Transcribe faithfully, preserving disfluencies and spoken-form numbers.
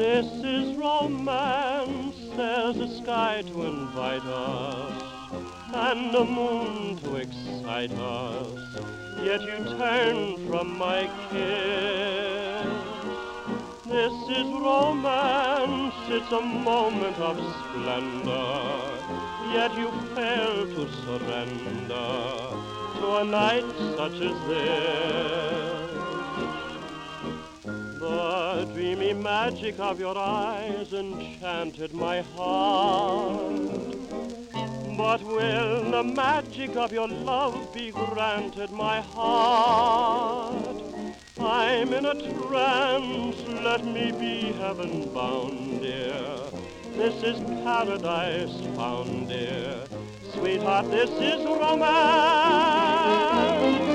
This is romance, there's a sky to invite us, and a moon to excite us, yet you turn from my kiss. This is romance, it's a moment of splendor, yet you fail to surrender to a night such as this. The dreamy magic of your eyes enchanted my heart, but will the magic of your love be granted my heart? I'm in a trance, let me be heaven bound, dear. This is paradise found, dear. Sweetheart, this is romance.